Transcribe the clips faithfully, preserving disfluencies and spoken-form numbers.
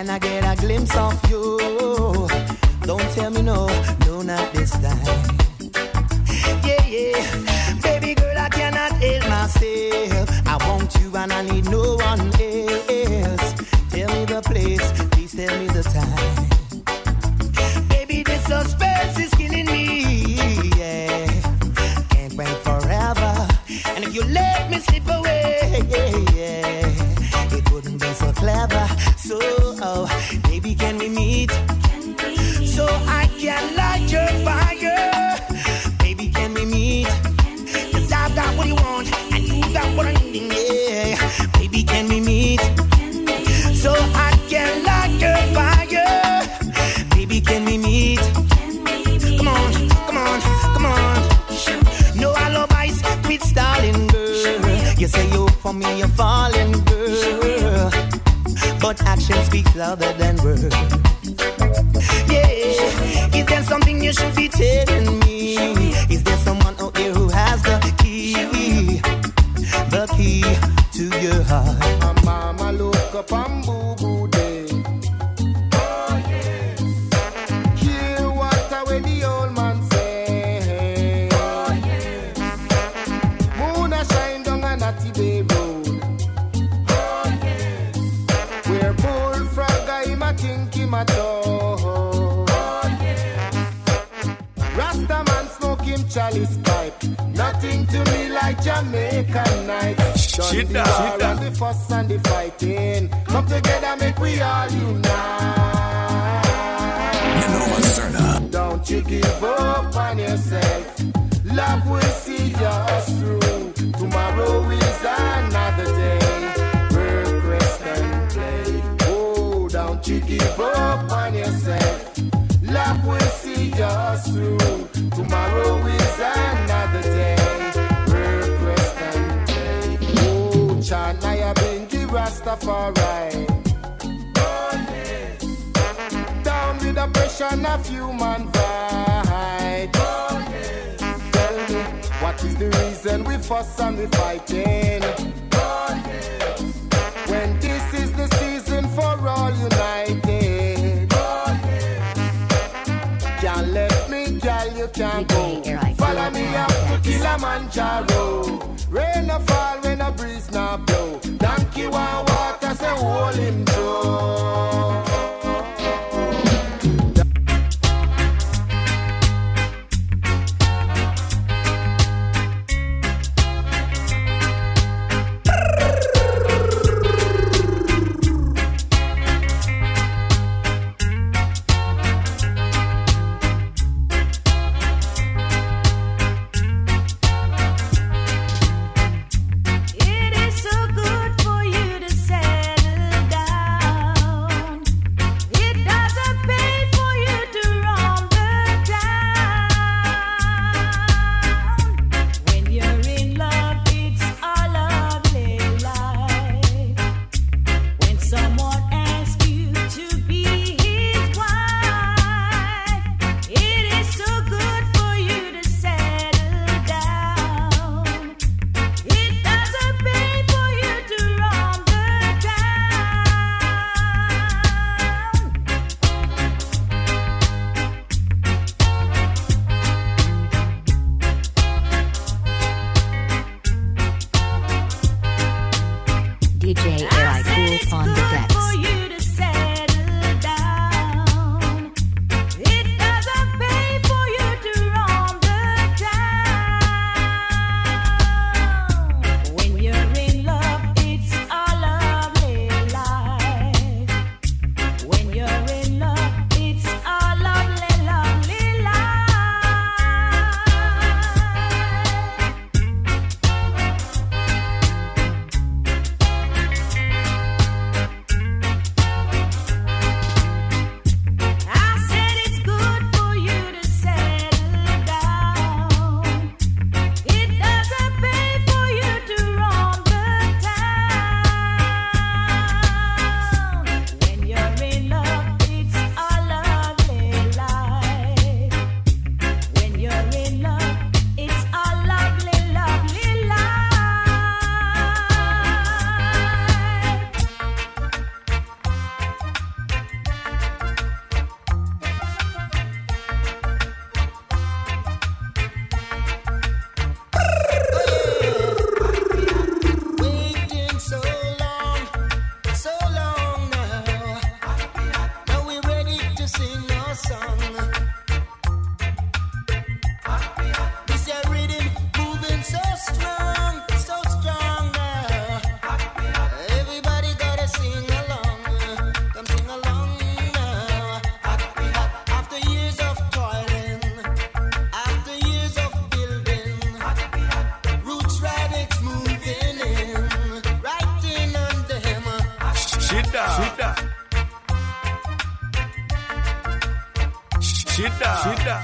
Can I get a glimpse of you? Don't tell me no, no, not this time. Yeah, yeah, baby girl, I cannot help myself. I want you and I need no one else. Tell me the place, please tell me the time. Baby, this suspense is killing me, yeah. Can't wait forever. And if you let me slip away, yeah, it wouldn't be so clever. So, oh, baby, can we meet? Can we meet? So I can light your fire. Baby, can we meet? Cause I've got what you want and you got what I need, yeah. Baby, can we meet? Can we meet? So I can light your fire. Baby, can we meet? Can we meet? Come on, come on, come on. No alibis, quit stalling, girl. You say you for me, you're falling, girl. But action speaks louder than words. Yeah, is there something you should be telling me? Is there someone out there who has the key? The key to your heart. Mama look up and boo boo day. Oh yes. Hear what away the old man say. Oh yes. Moon a shine down a natty bay road. Oh yes. Where bullfrog I ma think him a toe. Oh yes. Rasta man smoke him chalice pipe. Nothing to me like Jamaican night. Done the war and the fuss and the fighting. Come together, make we all unite. You know what's turn. Don't you give up on yourself. Love will see us through. Tomorrow is another day. Work, rest and play. Oh, don't you give up on yourself. Love will see us through. Tomorrow is another day. Work, rest and play. Oh, chant I have been the Rastafari. Oh yes. Down with the pressure of human vibe. Oh yes. Tell me, what is the reason we fuss and we fighting? Oh yes. When this is the season for all united. Oh yes. Can't let me, girl, you can't go. Follow me up to Kilimanjaro. Rain no fall when a breeze no blow. Donkey want water, say hold him Joe. It is so good for you to settle down. Shida. Shida. Shida.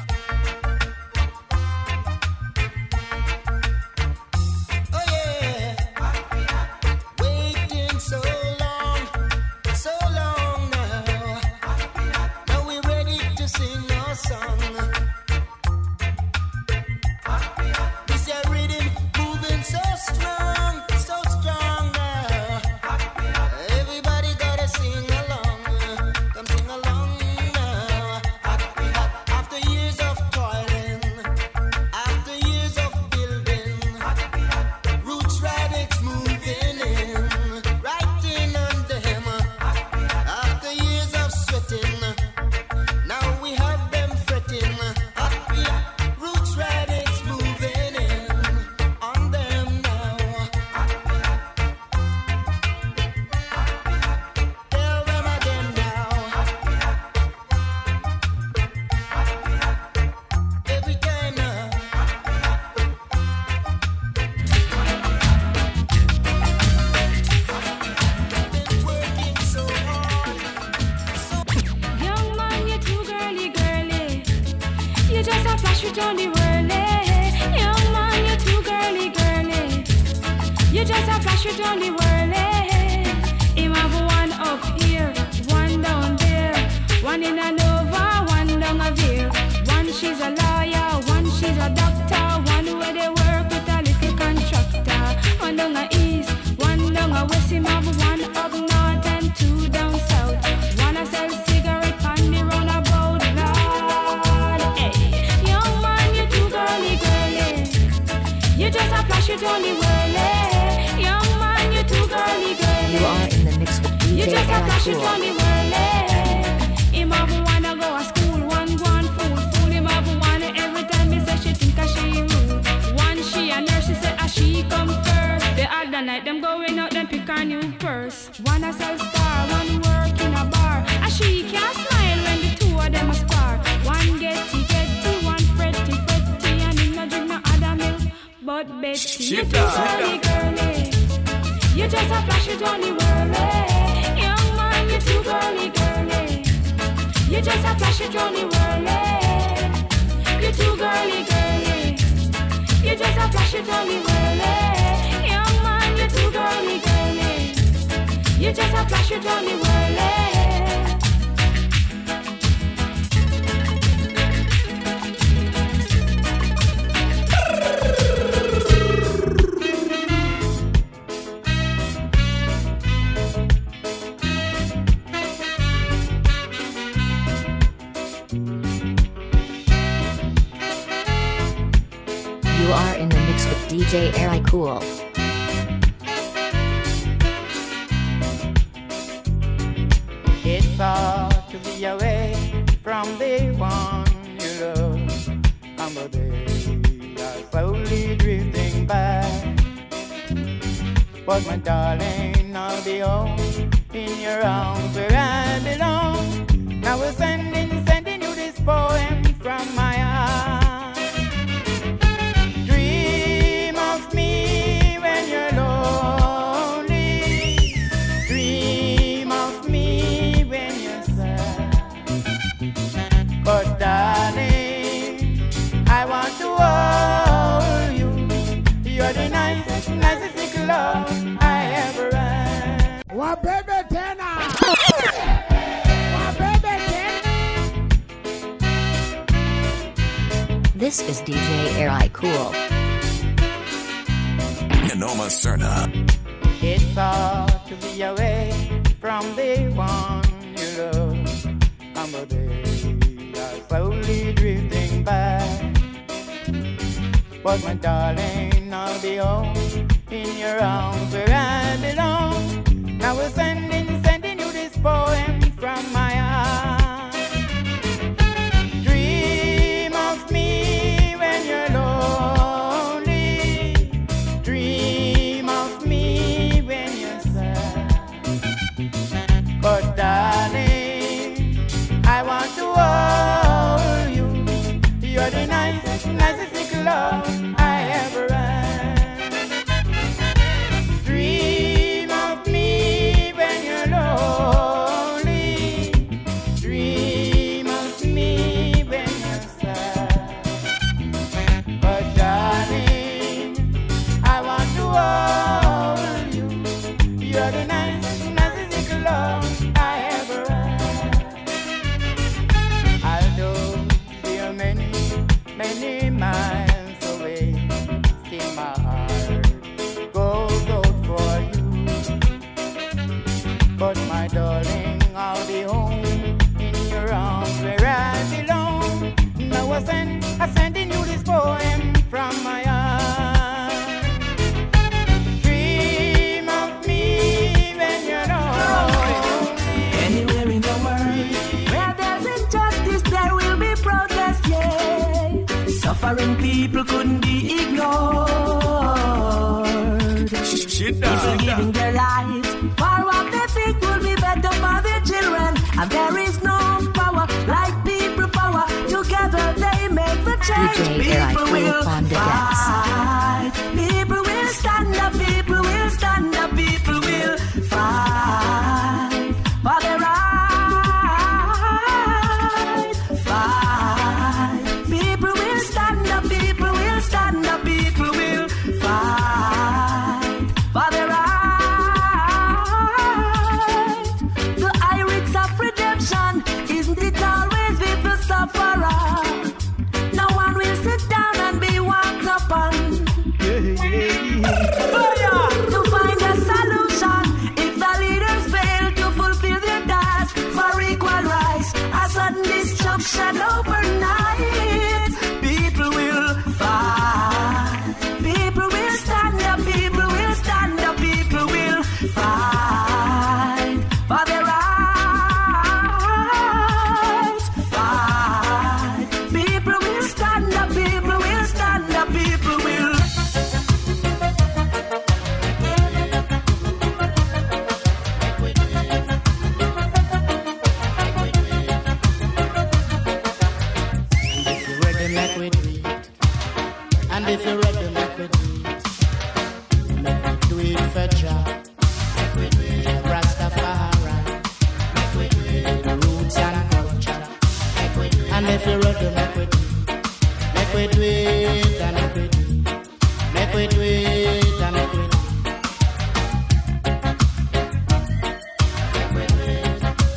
Oh yeah. Waiting so long, so long now. Now we're ready to sing our song. This your rhythm moving so strong, so strong now. Everybody gotta sing along. Come sing along now. After years of toiling, after years of building, roots radix moving in, right in on them. After years of sweating, now we have them fretting. Roots radix moving in on them now. Tell them again now. Every time now. Been working so hard. Young man, you're too girly, girly. You just a flash it on the whirly. Young man, you're too girly, girly. You just a flash it on the whirly. Him have one up here, one down there, one in a Nova, one down a Veer. One she's a lawyer, one she's a doctor, one where they work with a little contractor. One down a east, one down a west. Him have one up north and two down south. One a sell cigarette on the roundabout, Lord. Hey, young man, you too girly, girly. You just a flash it on the whirly. Young man, you too girly, girly. You are in the mix with D You J just a Eric flash it Cool. on the whirly. Him have wanna go to school, one go on fool, fool. Him have one every time he say she think a she rude. One she a nurse, she say a she come first. The other night them going out, them pick a new purse. One a sell star, one work in a bar. A she can't smile when the two of them a spar. One getty getty, one fretty fretty, and him no drink no other milk but Betty. You too girly, girly. You just a flash it on the whirly. Young man, you too girly, girly. You just a flash it on the whirly. You too girly, girly. You just a flash it on the whirly. Young man, you too girly, girly. You just a flash it on the whirly. You are in the mix with D J Eric Cool. It's hard to be away from the one you love. And the days are slowly drifting by. But my darling, I'll be home in your arms where I belong. Now we're sending, sending you this poem from my heart. Dream of me when you're lonely. Dream of me when you're sad. But darling, I want to hold you. You're the nicest, nicest little love I ever had. Wa baby tena. Wa baby tena. This is D J Eric Cool. Noma Serna. It's hard to be away from the one you love. And the days are slowly drifting by. But my darling, I'll be home in your arms where I belong. Now we're sending, sending you this poem from my heart. Dream of me when you're lonely. Dream of me when you're sad. But darling, I want to hold you. You're the nicest, nicest little love I ever had. Dream of me when my darling, I'll be home in your arms where I belong. Now I send, I sending you this poem from my heart. Dream of me when you're lonely. Anywhere in the world where there's injustice, there will be protest, yeah. Suffering people couldn't be ignored. People giving their lives for what they think will be better for their children. And there is no power like people power. Together they make the change. D J People will fight. People will stand up. People will stand up. People will fight for their right. Fight. People will stand up. People will stand up. People will fight for their right. The lyrics of redemption, isn't it always with the sufferer? No one will sit down and be walked upon. To find a solution, if the leaders fail to fulfill their task for equal rights, a sudden destruction overnight. People will fight. People will stand up. People will stand up. People will fight for their rights. Fight. People will stand up. People will stand up. People will. If you're ready, make we do it. And if you're ready, make we do it. Make we do it for Jah. Make we do it for Rastafari. Make we do it for roots and culture. Make we do it. And if you're ready, make we do it. Make we do it and make we do it. Make we do it and make we do it. Make we do it.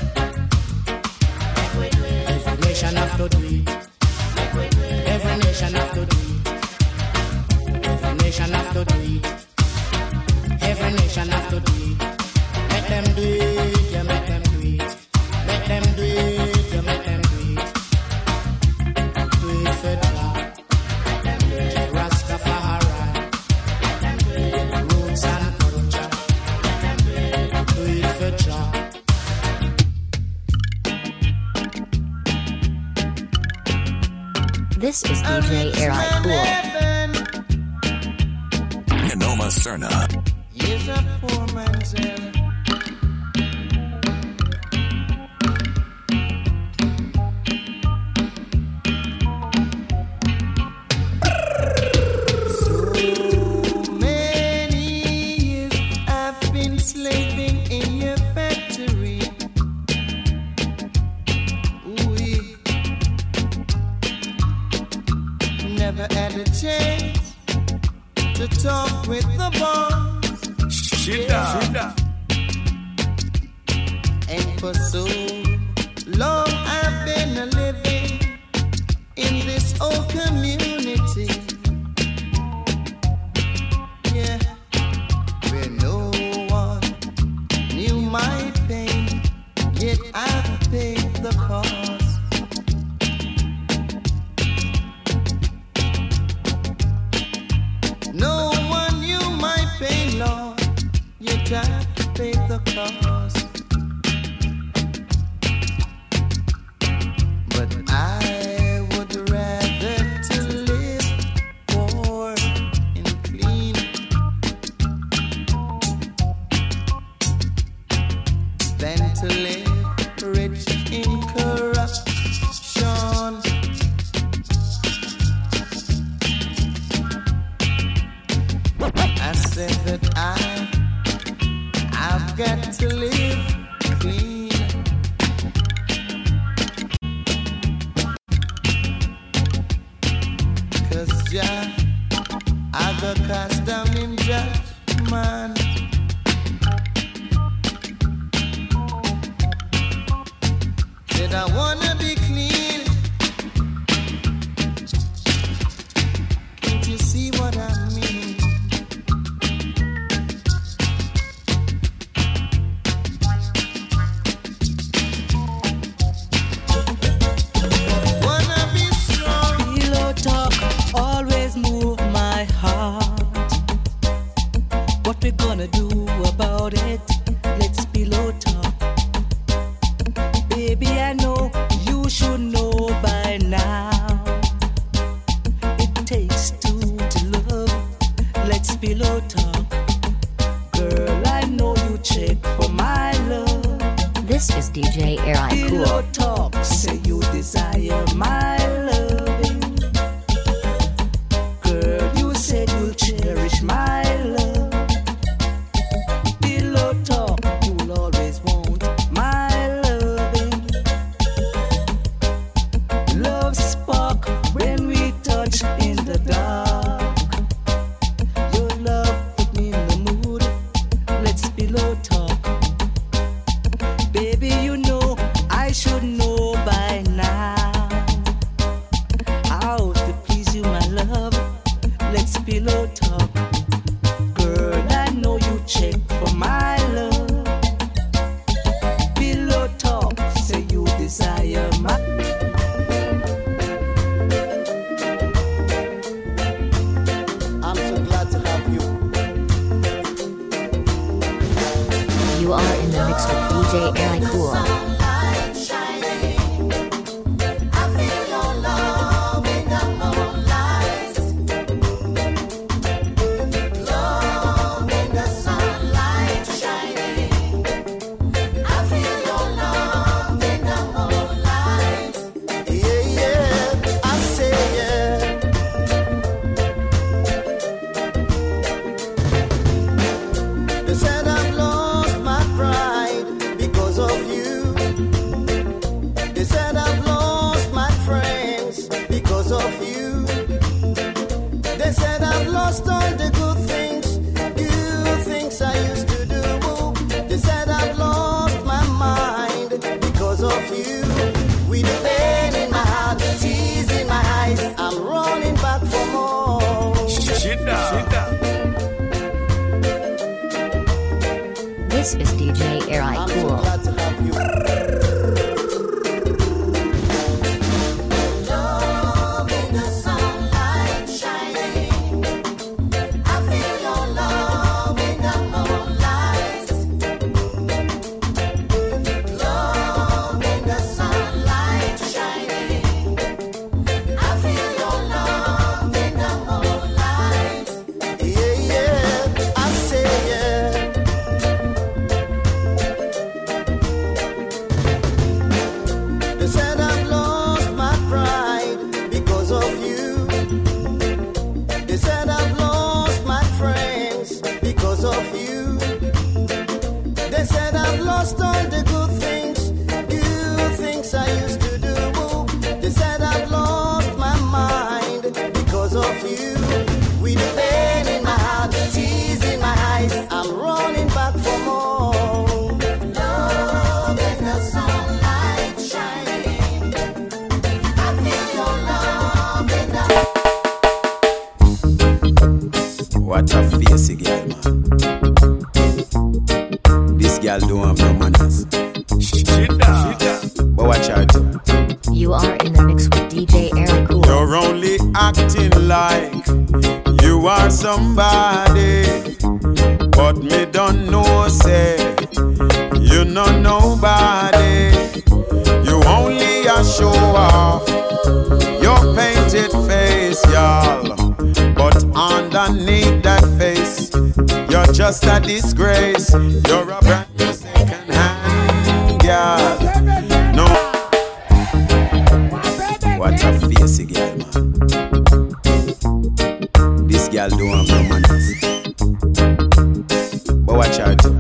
Make we do it. Every nation have to do it. Every nation have to do it. Every nation have to do it. Every nation have to do it. Make them do it, yeah, make them do it. Make them do it, yeah, make them do it. Do it for Jah. Rastafari. Roots and culture. Do it for Jah. This is D J Arai Cool. Noma Serna. Here's a poor man's hell. So many years I've been slaving in your factory. Ooh-wee. Never had a chance to talk with the boss. And for so long I've been a living in this old community. Yeah, where no one knew my pain, yet I've paid the cost. No one knew my pain, Lord, yet I've paid the cost. But I would rather to live poor and clean than to live rich in corruption. I said that I, I've got to live clean. Cause Jah, I got cast down in judgment. Said I wanna be clean. Can't you see what I mean? Baby, I know you should know by now. It takes two to love. Let's pillow talk. Girl, I know you check for my love. This is D J Air Pillow Cool. talk, say you desire my loving. Girl, you said you'll cherish my love. Pillow talk, you'll always want my loving. Love spark when we touch in the dark. Your love put me in the mood. Let's pillow talk. Baby, you know I should know by now how to please you, my love. Let's pillow talk. Girl, I know you check for my love. Pillow talk, say you desire my. I'm so glad to have you. You are in the mix with D J Air Cool. Yeah, yeah, I say yeah. They said I've lost my pride because of you. They said I've lost my friends because of you. They said I've lost all the good things, good things I used to do. They said I've lost my mind because of you. With the pain in my heart, tears in my eyes, I'm running back for more. This is D J Air I'm so Cool. glad to have you. Love in the sunlight shining. I feel your love in the moonlight. Love in the sunlight shining. I feel your love in the moonlight. Yeah, yeah, I say yeah. They said I've lost my pride because of you. They said I've lost my friends because of you. They said I've lost all the good things, good things I used to do. They said I've lost my mind because of you. With the pain in my heart, tears in my eyes, I'm running back for more. Love in the sunlight shining. I feel your love in the. What a face girl, man. This girl don't have no manners. But watch her too. You are in the mix with D J Air Cool. You're only acting like you are somebody, but me don't know, say you know nobody. You only a show off your painted face, y'all, but underneath that face, you're just a disgrace. You're a brand new second-hand girl. No. What a face girl, man. This girl don't have no manners. But watch her too.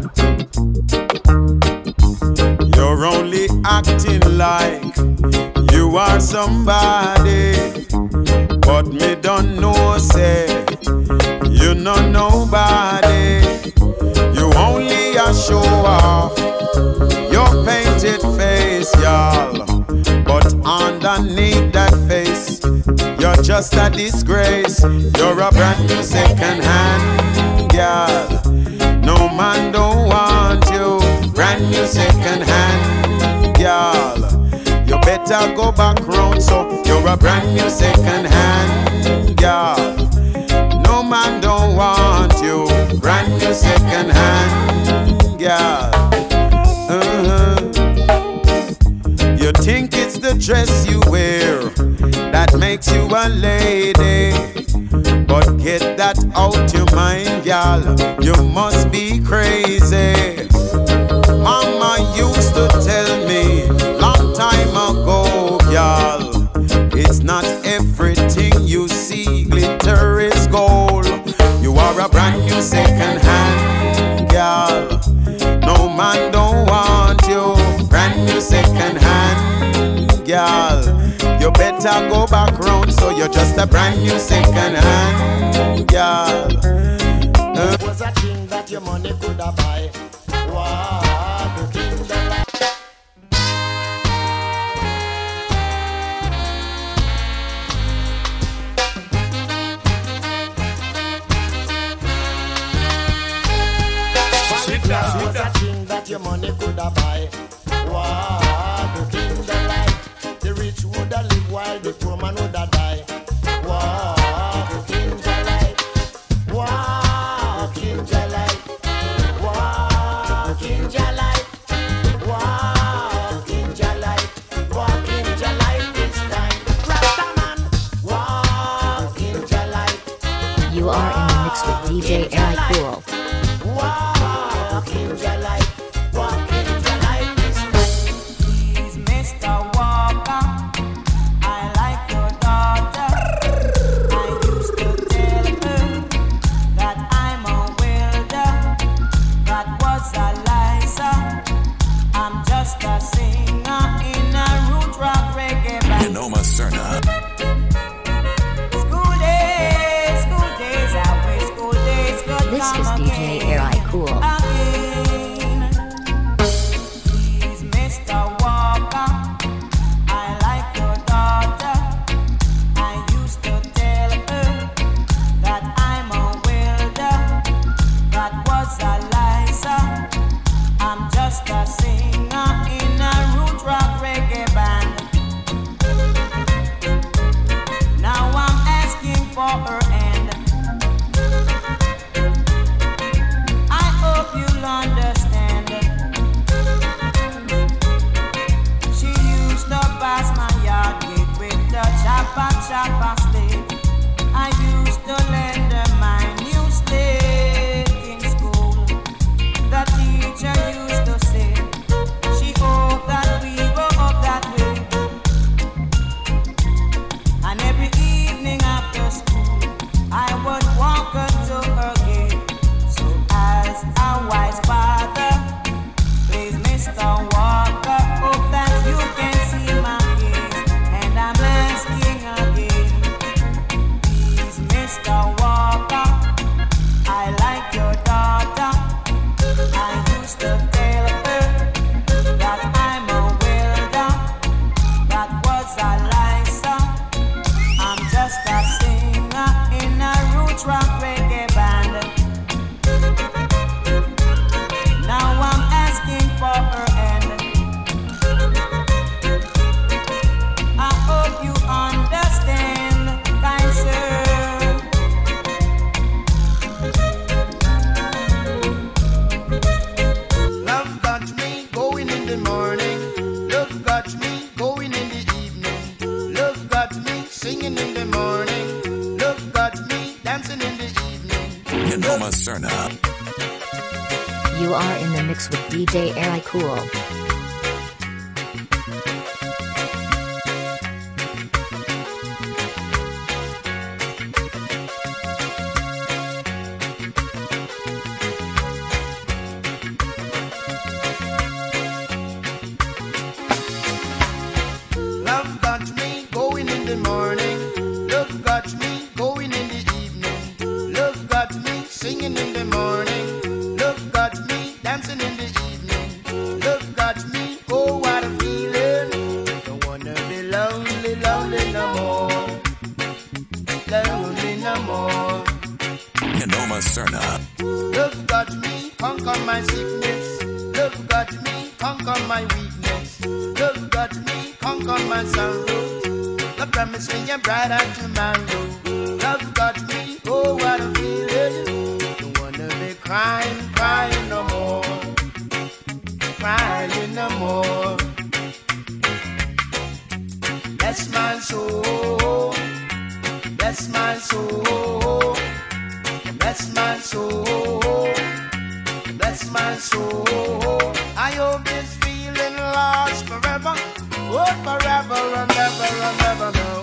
You're only acting like you are somebody, but me don't know, say you know nobody. You only a show off your painted face, y'all, but underneath that face, you're just a disgrace. You're a brand new second-hand girl. No man don't want you. Brand new second-hand girl. You better go back round, so you're a brand new second-hand girl. No man don't want you. Brand new second-hand girl. Uh-huh. dress you wear that makes you a lady. But get that out your mind, gal. You must be crazy. Mama used to tell me long time ago, gal, it's not everything you see glitter is gold. You are a brand new second hand, gal. No man don't want you. Brand new second hand, gal. You better go back round, so you're just a brand new second hand, gal. Uh. Was a thing that your money could have buy. Wow, the king the light. Was a thing that your money could have buy. Wow, the king the light. The rich would have live while the poor man would have die. Wow, the king the light. Wow, king the light. Wow, king the light. Wow, king the light. Wow, king the light this time. Rastaman. Wow, king the light. You are in the mix with D J Eric Cool. Wow, king the light. Wow, king the light this time. Please, Mister Walker, I like your daughter. I used to tell her that I'm a welder. That was a lie, sir. I'm just a singer in a root rock reggae band. Yanoma Cerna. School days, school days, I wish school days could This come is D J again. Eric Cool. Again. Please, Mister Walker, I like your daughter. I used to tell her that I'm a welder. That was a lie, sir. I'm just a singer in a root rock reggae band. Now I'm asking for her hand. I hope you'll understand. She used to pass my yard gate with the chopper, chopper stick. I used to lend her my new stick in school. The teacher used to say, she hoped that we go up that way. And every evening after school, I would walk her to her gate. So as a wise father, please, Mister Walker, hope that you can see my case. And I'm asking again, please, Mister Walker, I like your daughter. I used to tell her that I'm a welder. That was a lie, sir. I'm just a singer in a root rock reggae band. Now I'm asking for her hand. I hope you understand, kind sir. Love got me going in the morning. Love got me going in the evening. Love got me singing in the morning. Love got me dancing in the evening. Yanoma Cerna. You are in the mix with D J Eric Cool. Love got me going in the morning. Love got me going in the evening. Love got me singing in the morning. Love got me dancing in the evening. Love got me, oh what a feeling. Don't wanna be lonely, lonely no more. Lonely no more. Yanoma Cerna. Love got me, conquer my sickness. Love got me, conquer my weakness. Love got me, conquer my sorrow. Love promised me a brighter tomorrow. Love got me, oh what a feeling. Don't wanna be crying, crying no more. Crying no more. bless my soul, bless my soul, bless my soul, bless my soul. I hope this feeling lasts forever, oh forever and ever and ever now.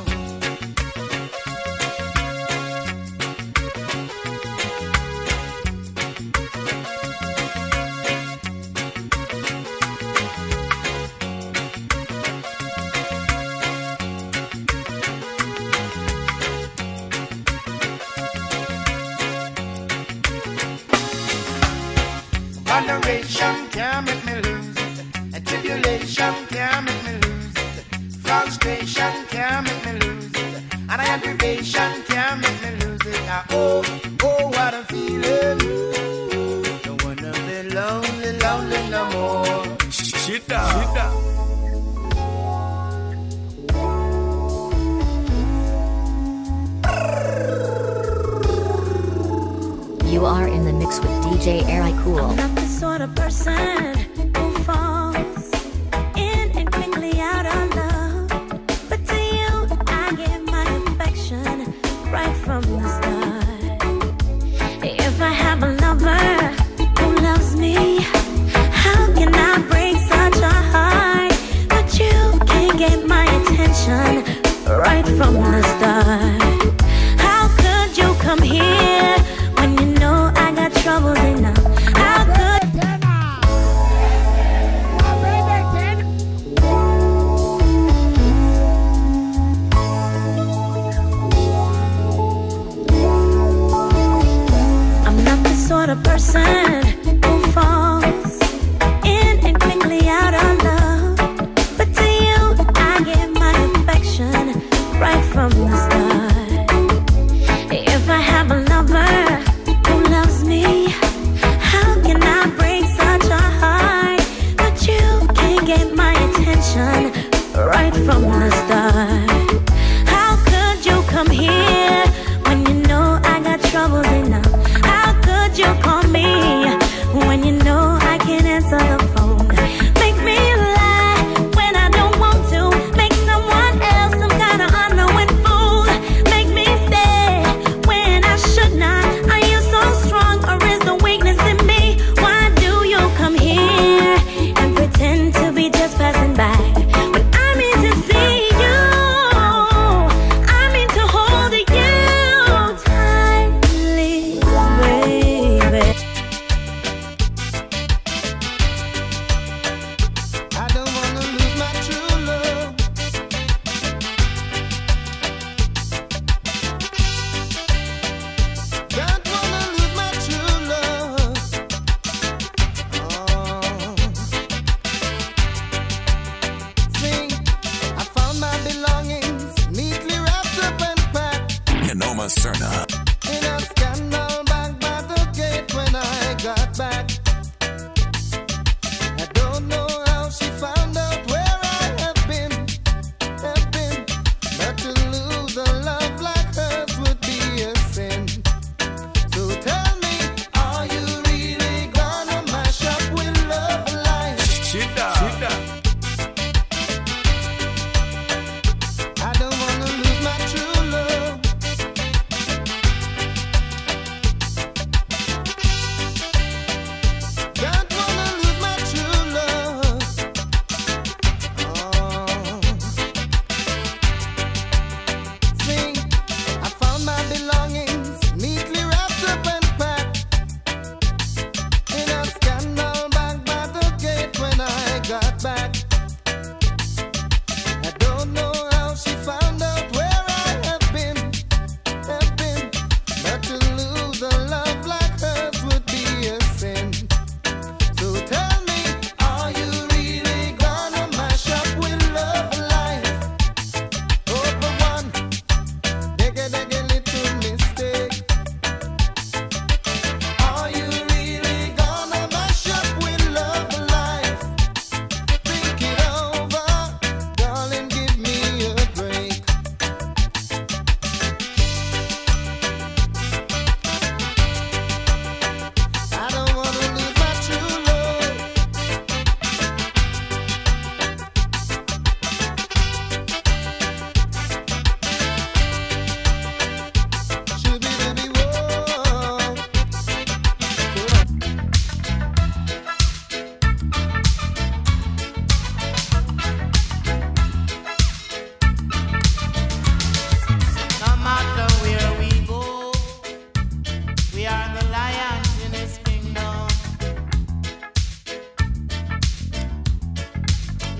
Adoration can't make me lose it, and tribulation can't make me lose it, frustration can't make me lose it, and aggravation can't make me lose it. Ah, oh, oh, what a feeling! Don't wanna be lonely, lonely no more. Shit down, shit down. You are in the mix with D J Ari Cool. I'm not the sort of person who falls in and quickly out of love, but to you I give my affection right from the start. If I have a lover who loves me, how can I break such a heart? But you can get my attention right from the start. How could you come here when you know I got troubles enough? How could I'm not the sort of person who falls in and quickly out of love, but to you I give my affection right from the start. If I have a lover who loves me, how can I break such a heart? But you can get my attention right from the start. How could you come here when you know I got troubles enough? How could you call me when you know I can't answer the phone? Make me lie when I don't want to. Make someone else some kind of unknowing fool. Make me stay when I should not. Are you so strong or is the weakness in me? Why do you come here and pretend to be just passing by? When I mean to see you, I mean to hold you tightly, baby. I don't wanna lose my true love. Don't wanna lose my true love. Oh. Sing, I found my belongings neatly wrapped up and packed Kenoma Cerna. in a scandal bag by the gate when I got back. I don't know how she found out where I have been, have been, but to lose a love like hers would be a sin. So tell me, are you really gonna mash up with love life? Shit down, shit down. I don't wanna lose my true love.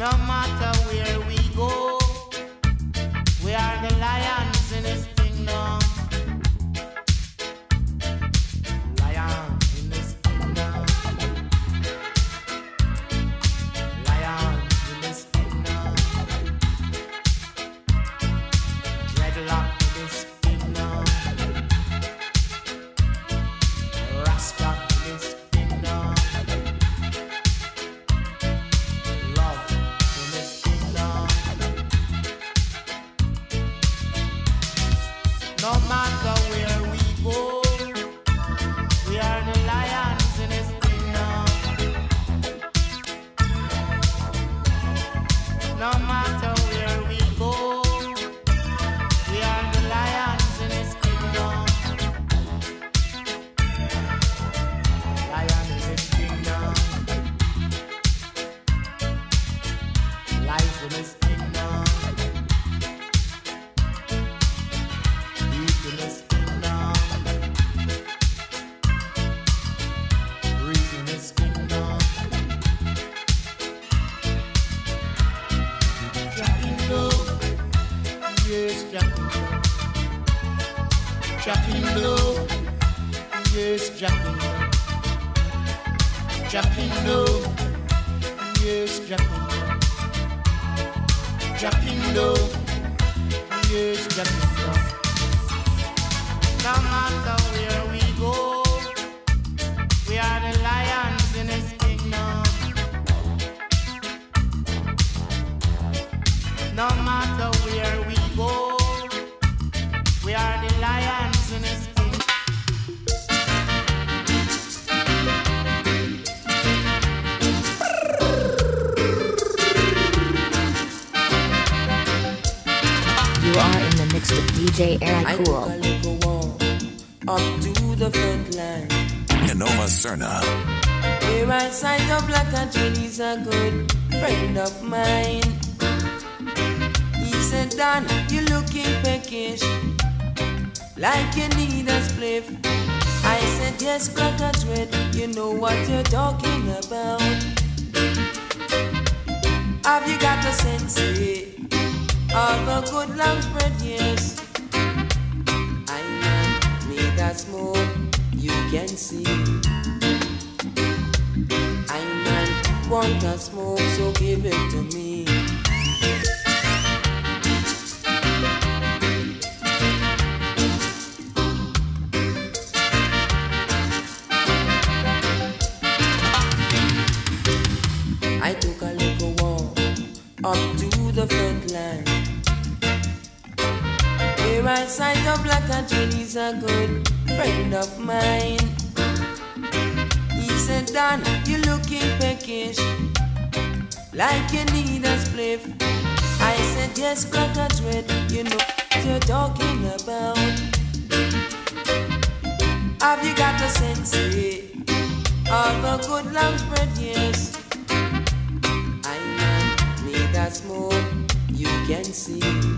No matter where we go, we are the lions in his kingdom. Lion in his kingdom. Lion in his kingdom. Dreadlock in his kingdom. Rasta in his kingdom. Love in his kingdom. No matter where we go, we are the lions in his kingdom. No matter where we go, we are the lions in his kingdom. Lion in his kingdom. Lies in his kingdom. Beat in his kingdom. Breathe in his kingdom. Jackie low, yes, Jackie low. Jackie low, yes, Jackie low. Jackie low, yes, Jackie low. Jackie low, yes, Jackie low. No matter where we go, we are the lions in his kingdom. No matter where we go, we are the lions in his kingdom. You are in the mix with D J Eric I Cool. took a little walk up to the front line. Nenoma Serna. Where I signed up like a twin, he's a good friend of mine. He said, Dan, you looking peckish, like you need a spliff. I said, yes, Black and Dread, you know what you're talking about. Have you got a sense of a good lamb spread? Yes. I man made that smoke, you can see. I man want a smoke, so give it to me. I took a little walk up to the front line. Where I signed up Black and Twin, he's a good friend of mine. He said, Dan, you looking peckish, like you need a spliff. I said, yes, Black and Twin, you know what you're talking about. Have you got a sense of a good lamb spread? Yes. I man need that smoke, you can see.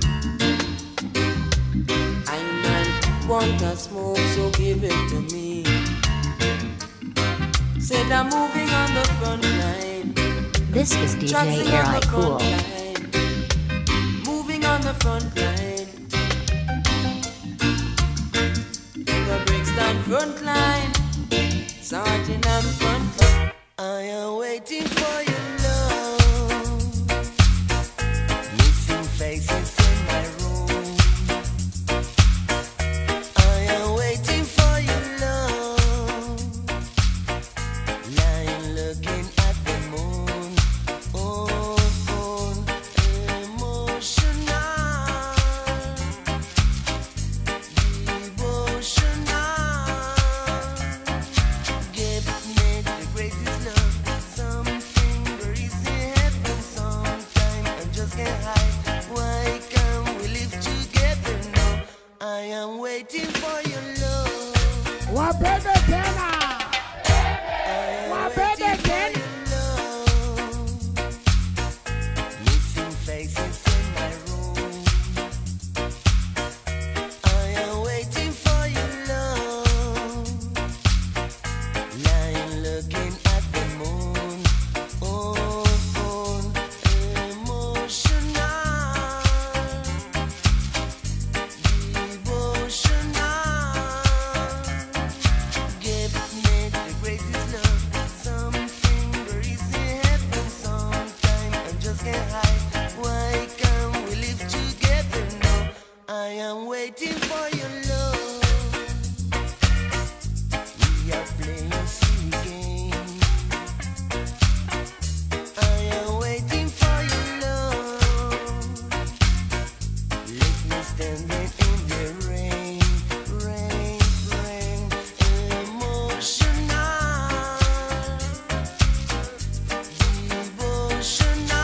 I man want a smoke, so give it to me. Said I'm moving on the front line. This is D J Traxing on Eric the Cool. front line. Moving on the front line. The Brixton front line. Sergeant on front line. I am waiting for your love. Missing faces in my room. I am waiting for your love. Lying looking at the moon. Oh, oh. get high. Why can't we live together now? I am waiting for your love. We are playing silly games. I am waiting for your love. Let me stand it in the rain, rain, rain, emotional, devotional.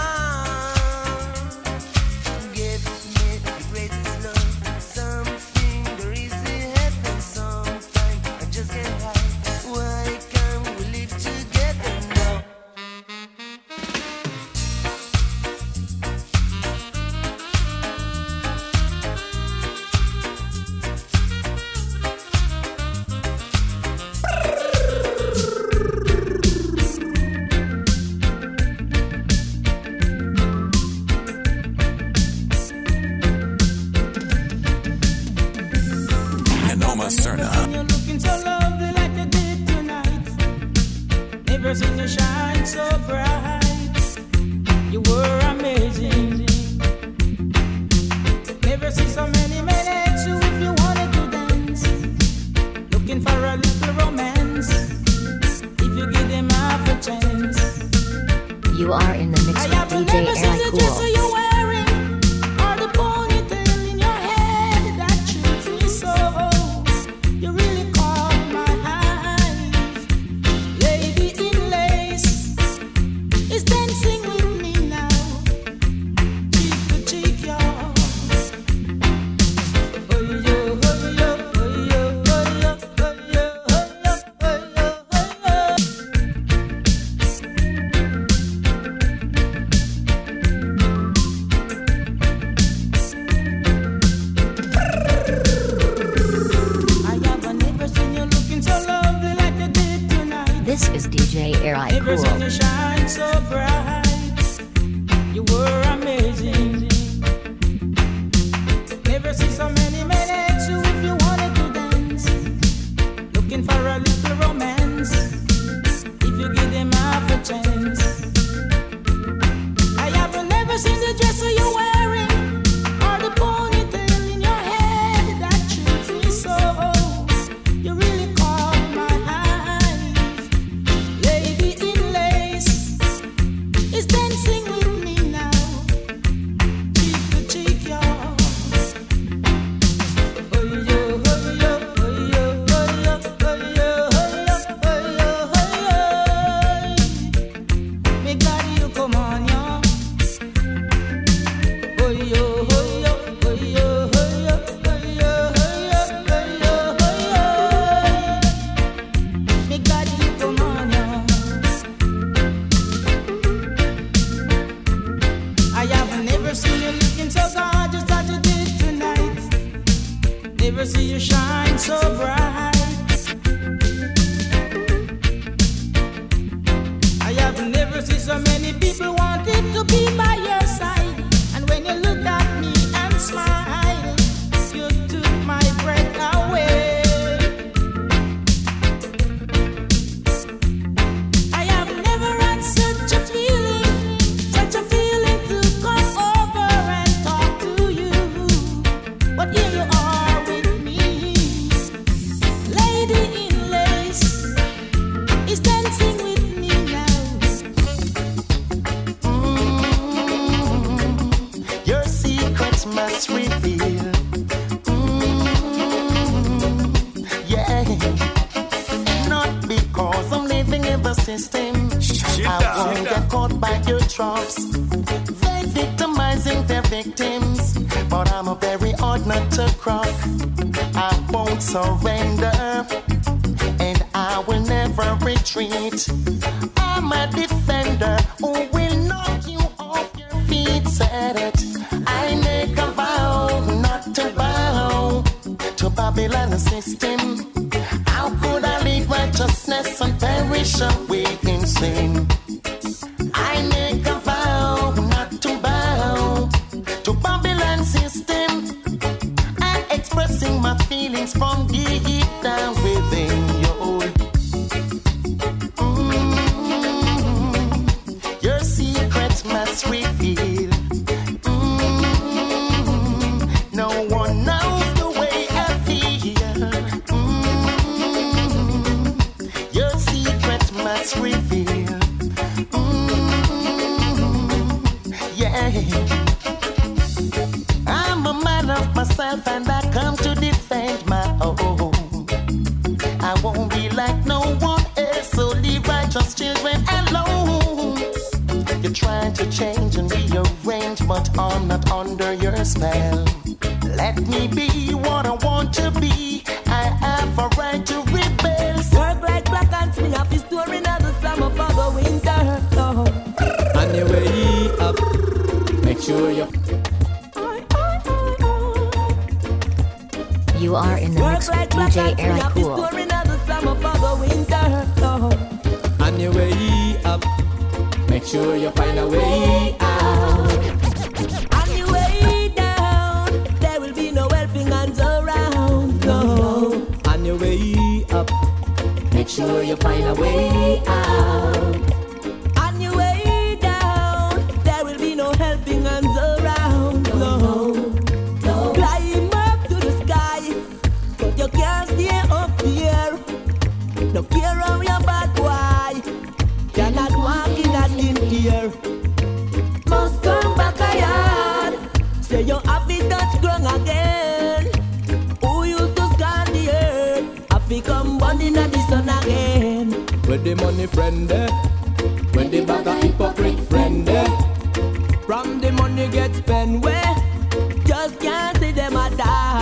Give me the greatest love, something there is a heaven sometime. I just can't hide. Why can't we live together now? Kenoma Serna. You're looking so lovely like you did tonight. Never seen you shine so bright. You were amazing. Never seen so many men at you if you wanted to dance. Looking for a little romance. If you give them half a chance. You are in the mix I with have D J never seen the dress Cool. you're wearing, or the ponytail in your head that treats me so. You really caught my eyes, lady in lace is dancing with me now, cheek to cheek, y'all. Oh yo, oh yo, oh yo, oh yo, oh yo, oh yo, oh yo, oh yo. I have never seen you looking so lovely like you did tonight. This is D J Arai Never seen Cool. you shine so bright. You were amazing. Never seen so many men at you if you wanted to dance. Looking for a little romance. If you give them half a chance. I have never seen the dress you're wearing, or the ponytail in your head that treats me so. You really caught my eyes, lady in lace is dancing with me now, cheek to cheek, y'all. Oh yo, oh yo, oh yo, oh yo, oh yo, oh yo, oh yo, oh yo. Me got you, come on, y'all. Oh yo, oh yo, oh yo, oh yo, oh yo, oh yo, oh yo, oh yo. Me got you, come on, y'all. I have never seen you looking so gorgeous that you did tonight. Never see you shine so bright. I have never seen so many people wanting to be by your side. And when you look at me and smile, you took my breath away. I have never had such a feeling, such a feeling to come over and talk to you. But here you are with me, lady in lace is dancing with me now. Your secrets must reveal. Mm, yeah. Not because I'm living in the system. I won't get caught by your traps. They victimizing their victims. But I'm a very hard nut to crack. I won't surrender. And I will never retreat. I'm a defender who will knock you off your feet. Said it. I make a vow not to bow to Babylon system. How could I live righteousness and perish away in sin? I make a vow not to bow to Babylon system. I'm expressing my feelings from deep down within you. Mm-hmm. Your secret must reveal. change. I'm a man of myself and I come to defend my own. I won't be like no one else, so leave righteous children alone. You're trying to change and rearrange, but I'm not under your spell. Let me be what I want to be. I have a right to rebel. Work like black ants, me have to store in the summer for the winter. Oh. On your way up, make sure you. You are in the mix with D J Eric Cool. On your way up, make sure you find a way out. On your way down, there will be no helping hands around. No. On your way up, make sure you find a way out. On your way down, there will be no helping hands around. No. No. Climb up to the sky, but you can't stay up here. No care of your bad boy, you're not walking that in here. Must come back a yard, say you have to touch ground again. Who used to scan the earth, have to come born in the sun again. Where the money friend there, where the bag of hypocrite friend there. From the money gets spent where, just can't see them a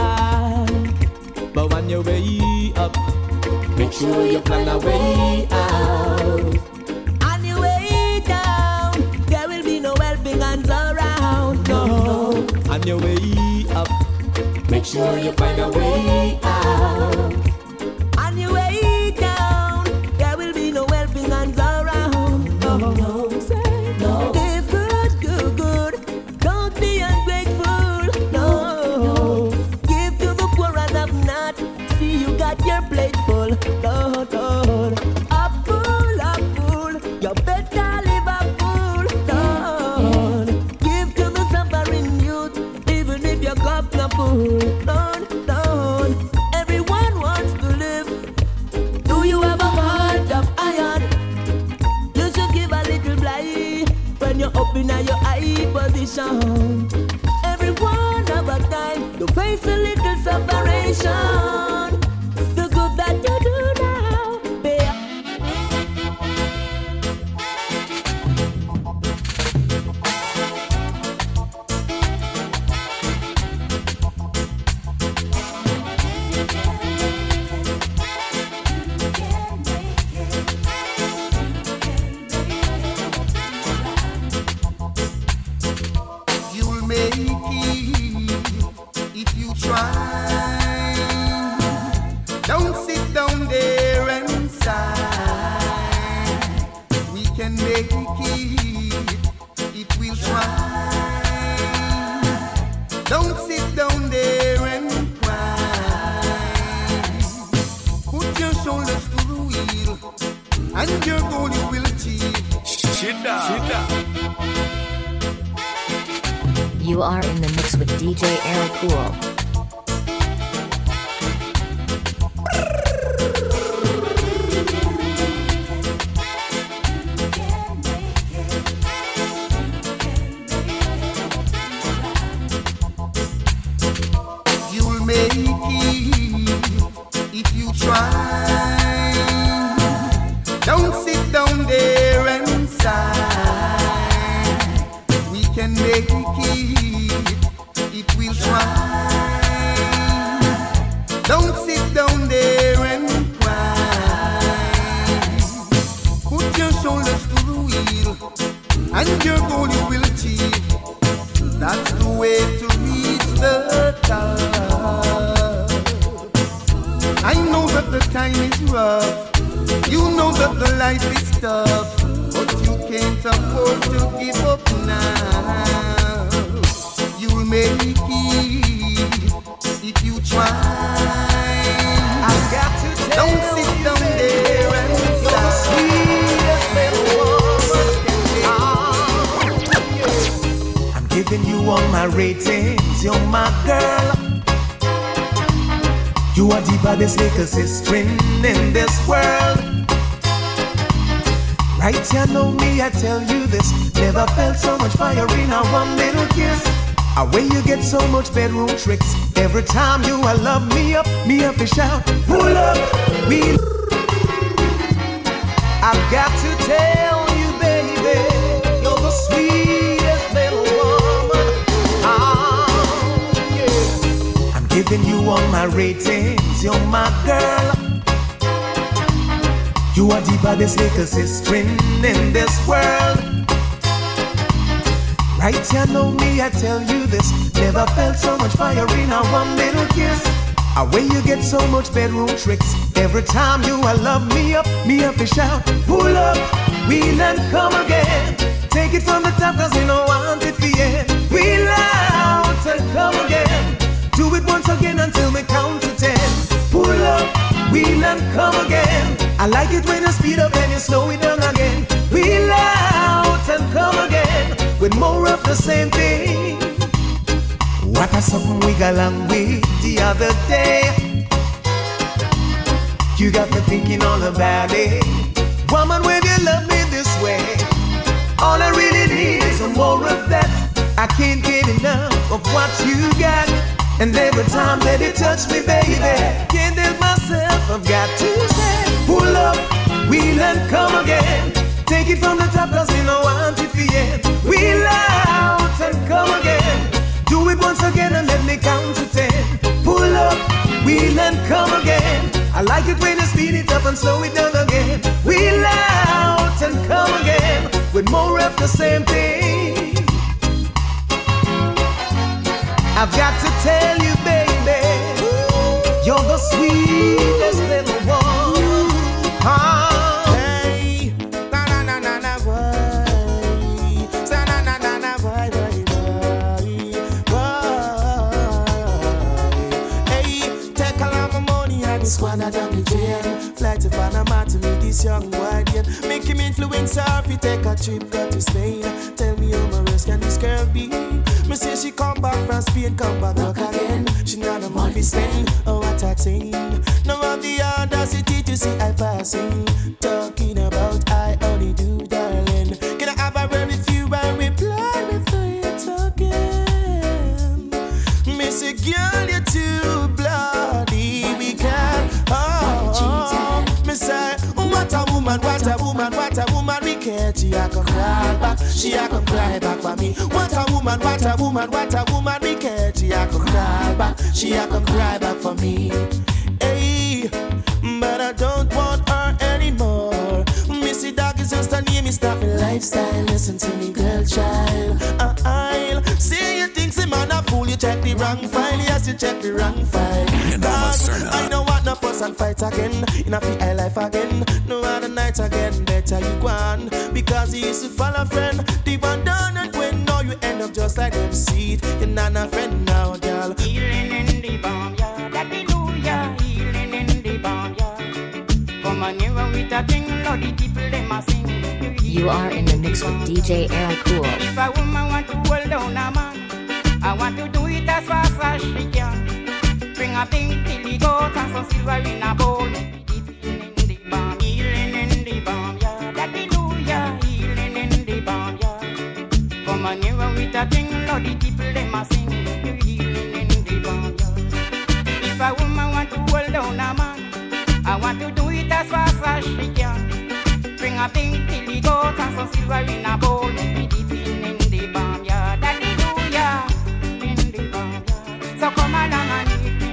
die. But when you way up, make sure you plan a way out. On your way down, there will be no helping hands around. No. On your way up, make sure you find a way out. On your way down, there will be no helping hands around. No. No. No. Give good, good, good. Don't be ungrateful. No. Give to the poor and have not. See you got your plate full. Lord, Lord. A fool, a fool. You better live a fool. Lord. Give to the suffering youth, even if your cup not full. Lord, Lord. Everyone wants to live. Do you have a heart of iron? You should give a little blind when you're up in your high position. Everyone have a time to face a little separation. The good that you do now, babe. You'll make it if you try. Don't sit down there and sigh. We can make it if we'll try. Don't sit down there and cry. Put your shoulders to the wheel, and your goal you will achieve. Shida. Shida. You are in the mix with D J Eric Cool. You'll make it if you try. Don't sit down there and sigh. We can make it if we'll try. Don't sit down there and cry. Put your shoulders to the wheel, and your goal you will achieve. That's the way to reach the top. I know that the time is rough. You know that the life is tough, but you can't afford to give up now. You'll make it if you try. I've got to tell Don't sit down there and sigh. I'm giving you all my ratings, you're my girl. You are the baddest little sister in this world. Right, you know me, I tell you this. Never felt so much fire in a one little kiss. Away you get so much bedroom tricks. Every time you I love me up, me up and shout, pull up, we. I've got to tell you, baby, you're the sweetest little woman. Oh, yeah. I'm giving you all my ratings, you're my girl. You are the baddest little sister in this world. Right, you know me, I tell you this. Never felt so much fire in a one little kiss. Away you get so much bedroom tricks. Every time you I love me up, me up and shout, pull up, wheel and come again. Take it from the top cause you know I want it for the end. Wheel out and come again. Do it once again until we count to ten. Pull up, wheel and come again. I like it when you speed up and you slow it down again. Wheel out and come again. With more of the same thing. What a something we got along with the other day. You got me thinking all about it. Woman, when you love me this way, all I really need is some more of that. I can't get enough of what you got. And every time that you touch me, baby, can't help myself, I've got to say, pull up, wheel and come again. Take it from the top cause you know I want it for the end. Wheel out and come again. Do it once again and let me count to ten. Pull up, wheel and come again. I like it when you speed it up and slow it down again. Wheel out and come again. With more of the same thing. I've got to tell you, baby, you're the sweetest little one. Ah. Squander down the drain. Fly to Panama to meet this young guardian. Make him influence her if you take a trip, go to Spain. Tell me how my rest can this girl be? Me say she come back from Spain, come back rock again. She not a money spend, oh what a thing. Now of the audacity to see I passing. Talking about I only do, darling. Can I have a word with you and reply before you're talking? Me say girl you're too bloody. Oh, me say, what a woman, what a woman, what a woman we care. She a come cry back, she a come cry back for me. What a woman, what a woman, what a woman we care. She a come cry back, she a come cry back for me. Hey, but I don't want her anymore. Missy Dog is just a name, it's not my lifestyle. Listen to me, girl, child. Uh, I'll see you think the man a fool. You check the wrong file, yes, you check the wrong file. Cause I know what no fuss and fight again. In a feel life again. No other night again. Better you go on. Because he used to follow friend. Deep and down and when now you end up just like them seed. You're not a friend now, girl. Healing in the bomb, yeah. Hallelujah. Healing in the bomb, yeah. Come on here with a thing. Lord, the people they must sing. You are in the mix with D J Era Cool. If a woman want to hold down a man, I want to do it as fast as she can. Bring a thing till he goes and some silver in a bowl. Healing in the bomb, healing in the bomb, yeah. Hallelujah, healing in the bomb, yeah. Come on here with a thing, Lord, the people they must sing. Healing in the bomb, yeah. If a woman want to hold down a man, I want to do it as fast as she can. Bring a thing till he goes and some silver in a bowl. Healing in the bomb, yeah. Hallelujah, in the bomb, yeah. So come along and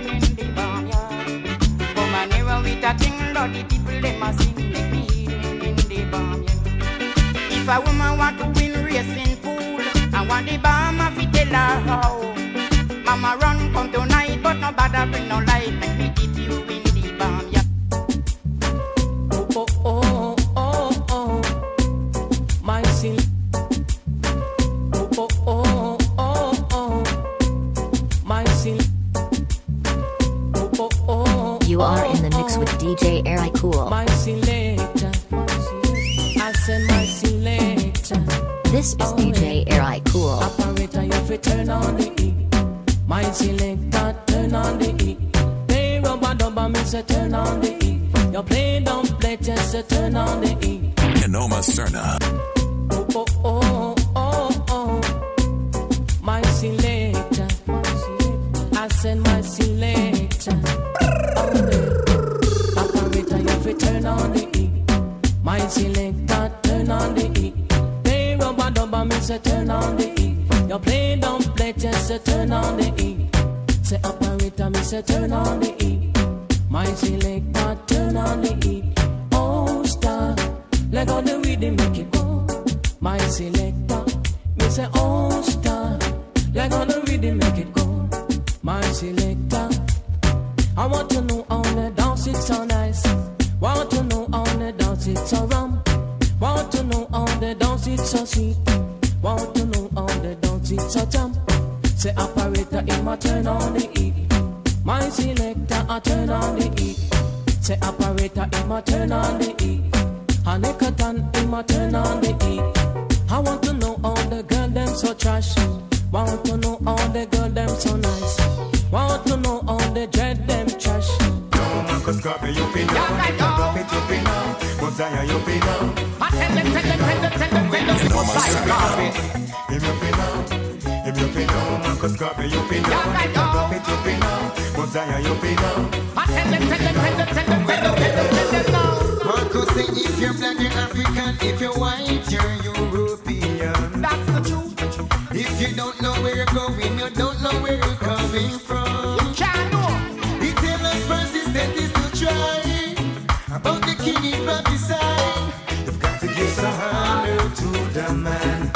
with a thing, Lord, the people they must sing, make me healing in the bomb, yeah. If a woman want to win racing pool, I want the bomb of it tell her how. Mama run come tonight, but no bother bring no light, make me dip you in the bomb, yeah. Oh, oh, oh, oh, oh, my sin. Oh, oh, oh, oh, oh, my sin. Oh, oh, oh. You are in the mix with D J Era Cool. My selector, I send my selector. This is D J Era Cool. Operator, you fi turn on the E. My selector, turn on the E. Play rubber dubber, me say turn on the E. You play dumb play, just say turn on the E. Noma Serna. Oh oh oh send my selector. Oh, yeah. Operator, you fi turn on the E. My selector, turn on the E. Play rubber dubber, me say turn on the E. You play dumb play, just say turn on the E. Say operator, me say turn on the E. My selector, turn on the E. Oh star, let go the rhythm, make it go. My selector, me say oh star, let go the rhythm, make it go. My selector, I want to know how the dance it's so nice. Want to know how the dance it's so rum. Want to know how the dance it's so sweet. Want to know how the dance it's so jump. Say operator, it my turn on the E. My selector, I turn on the E. Say operator, it my turn on the E. Hanekatan, it my turn on the E. I want to know all the girl them so trash. Want to know all the girl them so nice. Want to know all the dread them trash. Cause Scorpio you pin down, drop it you pin down, Mosiah you pin down. I tell them, tell them, tell them, tell them, tell them, Mosiah him you pin down, him you pin down. Cause Scorpio you pin down, drop it you pin down, Mosiah you pin down. I tell them, tell them, tell them, tell them, tell them, tell them, tell them now. Marcos say if you're black you're African, if you're white you're European. That's the truth. If you don't know where you're going, you don't know where you're coming from. You can't know. He tell us persistent is to try. About the king he prophesied. You've got to give some honor to the man.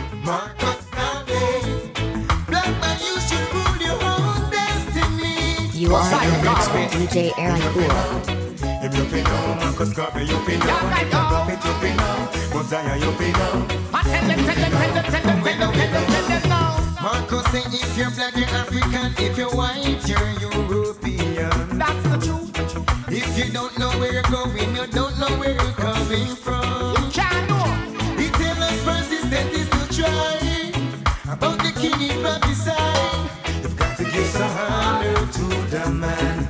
Marcos Garvey. Black man, you should rule your own destiny. You are in the mix with D J Aaron Cool. If you pin down, cause Scorpio you pin down, drop it you pin down, Mosiah you pin down. I tell them, tell them, tell them, tell them, tell them, tell them, tell them now. Marcos say if you're black you're African, if you're white you're European. That's the truth. If you don't know where you're going, you don't know where you're coming from. You can't know. He tell us persistent is to try. About the king he prophesied. You've got to give some honor to the man.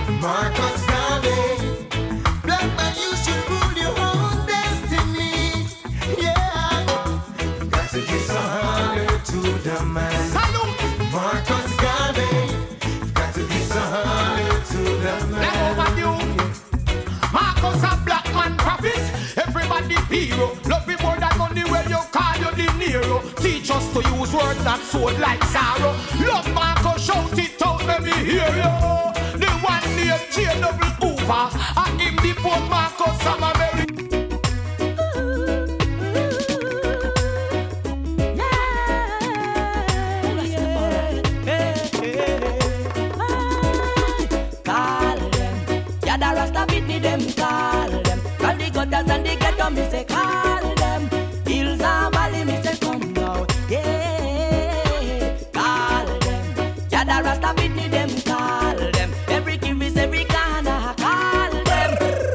Marcos Garvey. Black man, you should rule your own destiny. Yeah. You've got to give some honor to the man. Salute. Marcos Garvey. You've got to give some honor to the man. Let overdue. Marcos a black man prophet. Everybody hero. Love him more than money where you call you the Nero. Teach us to use words that sword like sorrow. Love Marcos, shout it out, let me hear you. The one named J double Hoover. And him the poor Marcos from America. Them call them, call the gutters and the ghetto, me say call them. Hills and valley, me say come now, yeah. Call them, Yada Rasta Pitney, them call them. Every kivis, every corner, call them.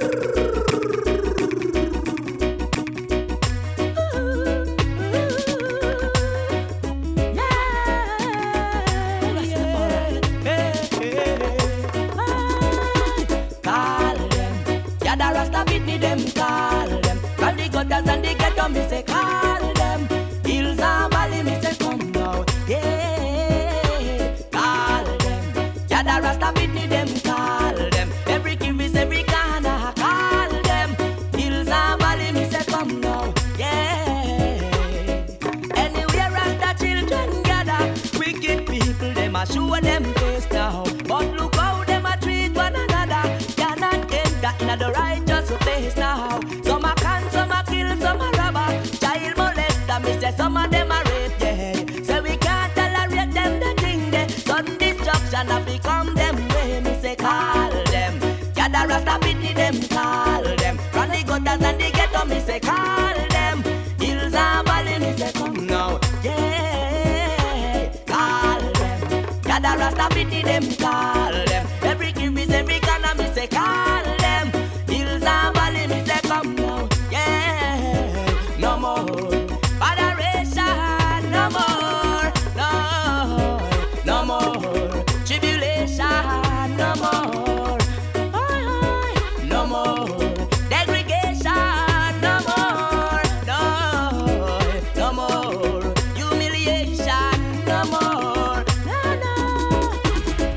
Them call them, call the gutters and the ghetto, me say call them. Hills and valley, me say come now, yeah. Call them, Yada Rasta Pitney, them call them. Every kivis, every corner, call them. Hills and valley, me say come now, yeah. Anywhere Rasta children gather, wicked people, them a show them face now. But look how them a treat one another. Cannot enter in the righteous place now. Some a can, some a kill, some a robber. Child molester, me say some of them a rape, yeah. So we can't tolerate them the thing there. Sudden destruction have become them way. Me say call them, Gather Rasta Pitney, them call them. Run the gutters and the ghetto, me say call them. Hills and valley, me say come now, yeah. Call them, Gather Rasta Pitney, them call them. Every kivis, every corner, me say call them. Hills and valley, me say come now, yeah. No more adoration, no more, no, no more tribulation, no more, no more degradation, no more, no, no more humiliation, no more, no, no.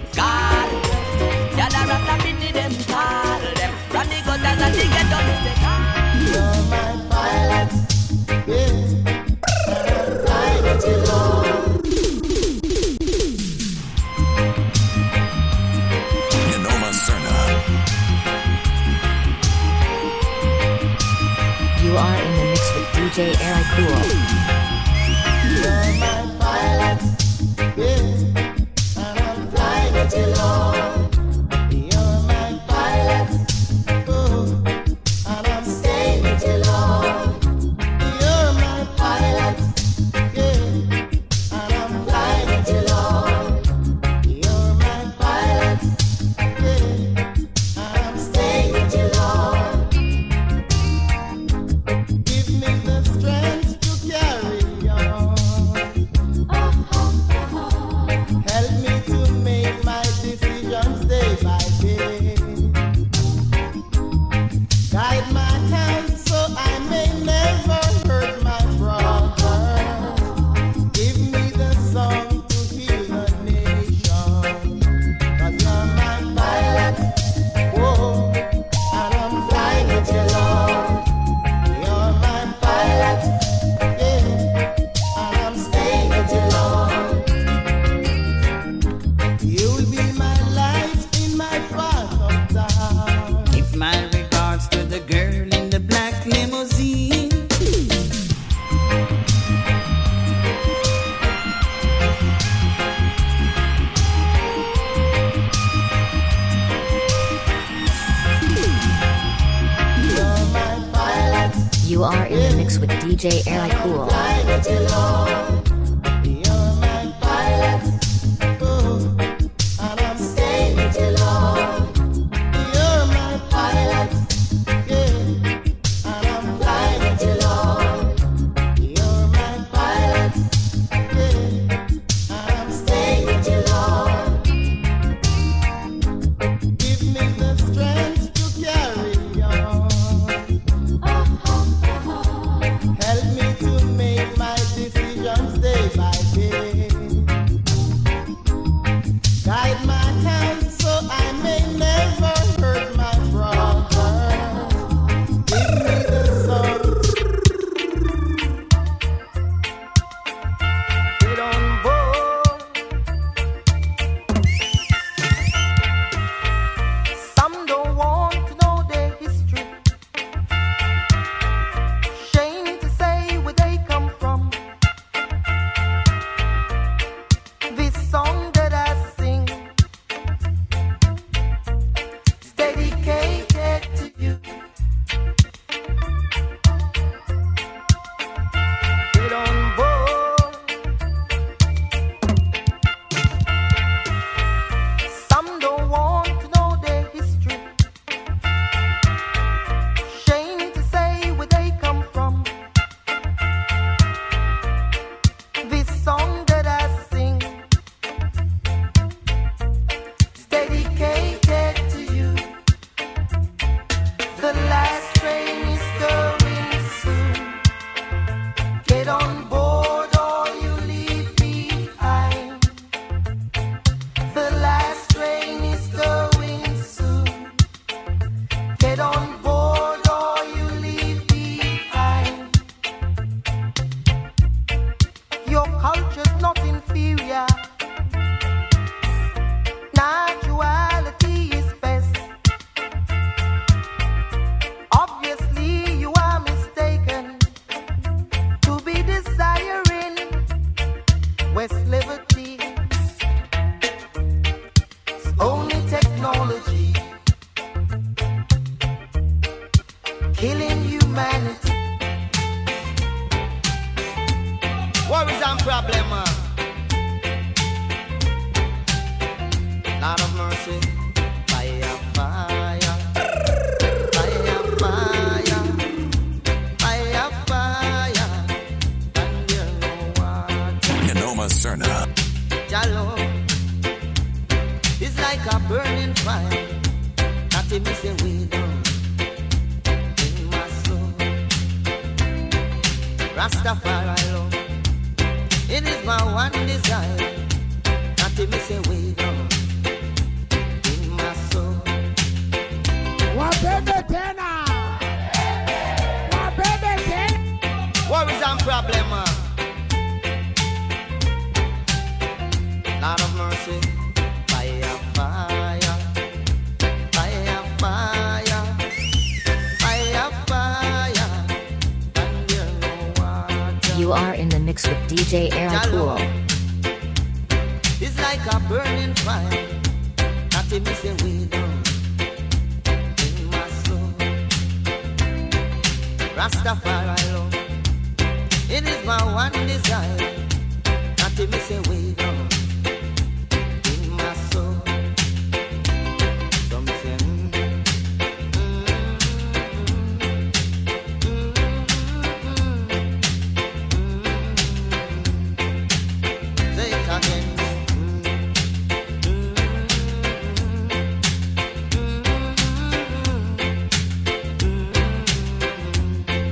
You are in the mix with D J Eric Cool. You are in the mix with D J Eric Cool. It's like a burning fire, not a missing way down in my soul. Rastafari love, it is my one desire, not a missing way down in my soul. Some say, mm, mm, mm, mm, mm. Say it again.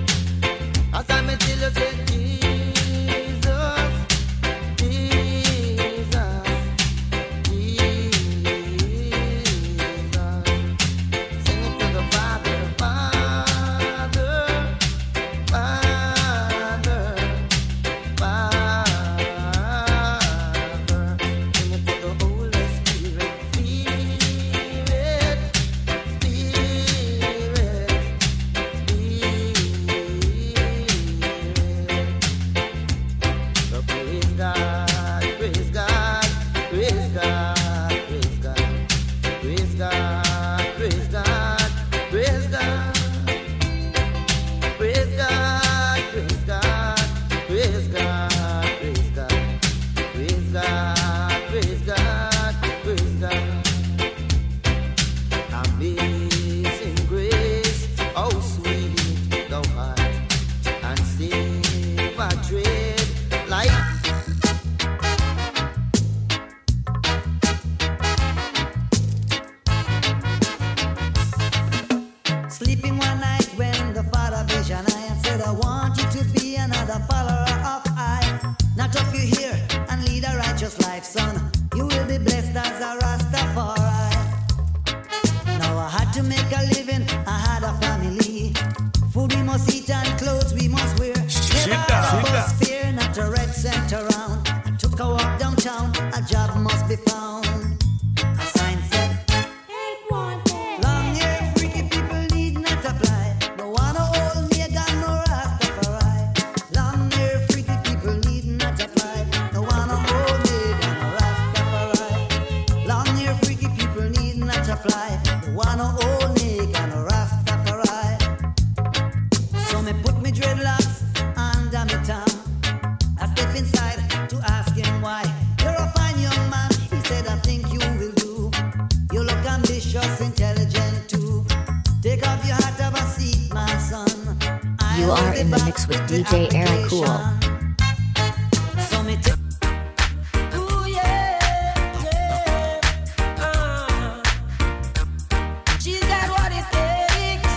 As I met you, say Jesus, Jesus. God, praise God, praise God. Amazing grace, how sweet the heart, and save a dread like. Sleeping one night when the Father vision I said, I want you to be another follower of I. Not up you here and lead a righteous life, son. You will be blessed as a Rastafari. Now I had to make a living, I had a family. Food we must eat and clothes we must wear. Never had a bus fare, not a red cent around. I took a walk downtown, a job must be found. A sign said, long hair freaky people need not apply. No one hold me, I got no Rastafari. Long hair freaky people need not apply. No one hold me, got no Rastafari. Long hair freaky people need not apply. No one hold me, got no Rastafari. So me put me dreadlocks under me tongue. I step inside to ask him why. You're a fine young man, he said, I think you will do. You look ambitious, intelligent too. Take off your hat, have a seat, my son. I You will are be in the back mix with the D J Aaron Cool. application. So me take. Ooh, yeah, yeah. Uh, she's got what it takes.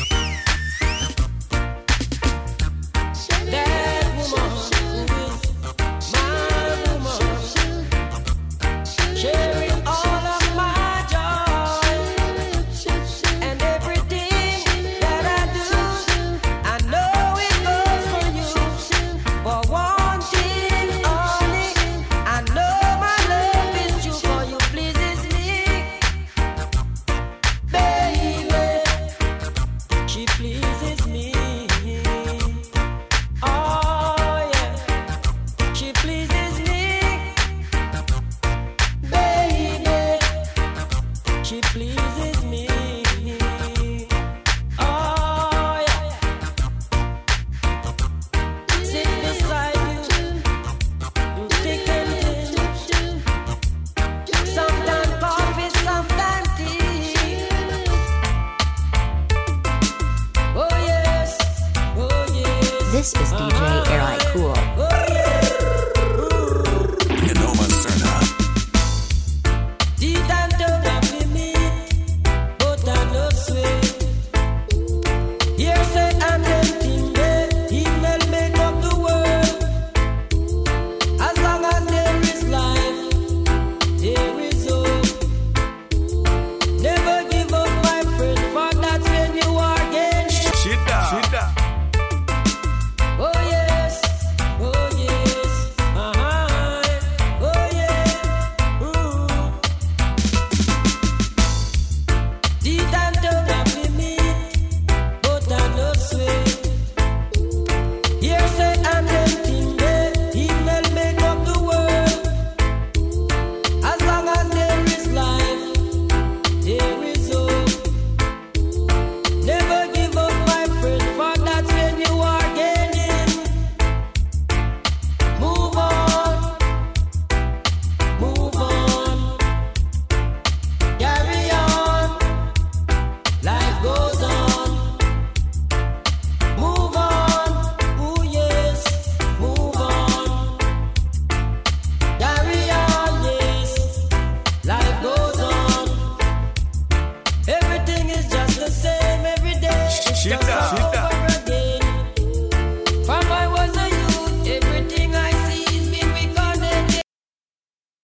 That woman who is my woman, sharing all of my joy and everything that I do. I know it goes for you, for one thing only. I know my love is true for you, pleases me, baby. She pleases me. Oh yeah, she pleases me, baby. She pleases me. Oh yeah, sit beside you, you thick and thin. Sometimes coffee, sometimes tea. Oh yes, oh yes. This is D